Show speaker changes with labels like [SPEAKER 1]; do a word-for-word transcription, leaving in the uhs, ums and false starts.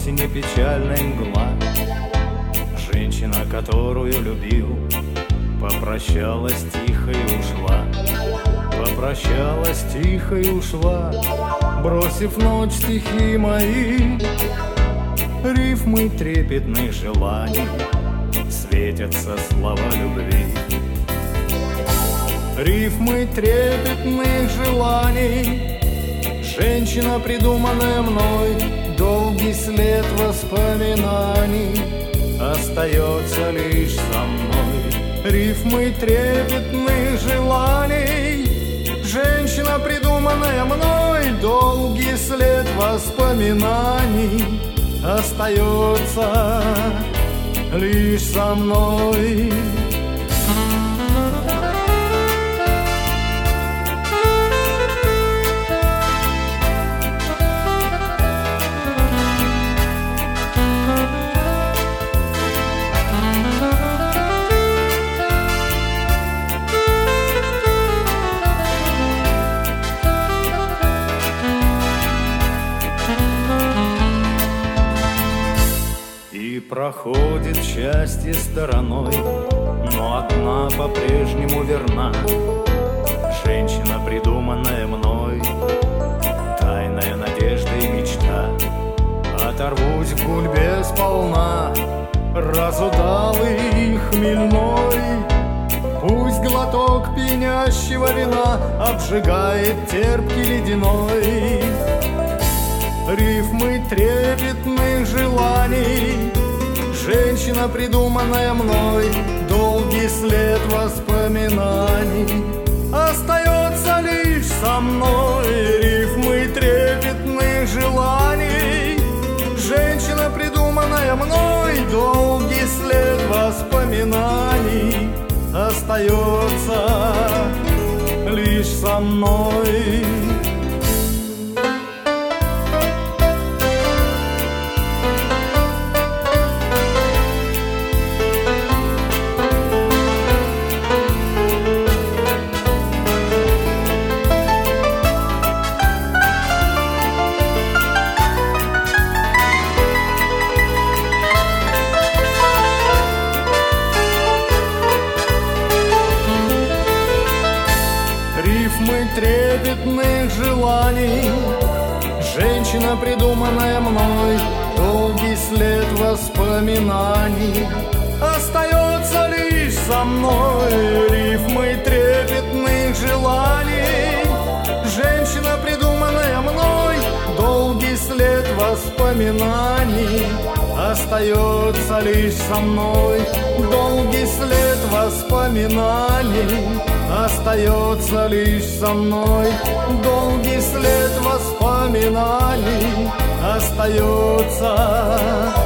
[SPEAKER 1] осени печальная мгла. Женщина, которую любил, попрощалась тихо и ушла. Попрощалась тихо и ушла, бросив ночь стихи мои. Рифмы трепетных желаний, светятся слова любви. Рифмы трепетных желаний, женщина, придуманная мной, долгий след воспоминаний остается лишь со мной. Рифмы трепетных желаний, женщина, придуманная мной, долгий след воспоминаний остается лишь со мной. И проходит счастье стороной, но одна по-прежнему верна. Женщина, придуманная мной, тайная надежда и мечта. Оторвусь в гульбе сполна, разудалый и хмельной. Пусть глоток пьянящего вина обжигает терпкий ледяной. Рифмы трепетных желаний, женщина, придуманная мной, долгий след воспоминаний остается лишь со мной. Рифмы трепетных желаний, женщина, придуманная мной, долгий след воспоминаний остается лишь со мной. Рифмы трепетных желаний, женщина, придуманная мной, долгий след воспоминаний остается лишь со мной. Рифмы трепетных желаний, женщина, придуманная мной, долгий след воспоминаний остается лишь со мной. Долгий след воспоминаний остается лишь со мной. Долгий след воспоминаний остается